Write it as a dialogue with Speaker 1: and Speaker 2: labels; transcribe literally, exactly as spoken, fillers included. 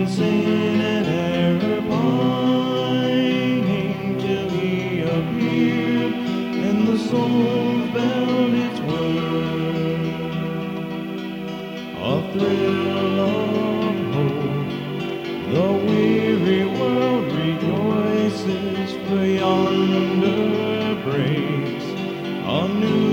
Speaker 1: sin and error pining till he appeared, and the soul felt its worth. A thrill of hope, the weary world rejoices, for yonder breaks a new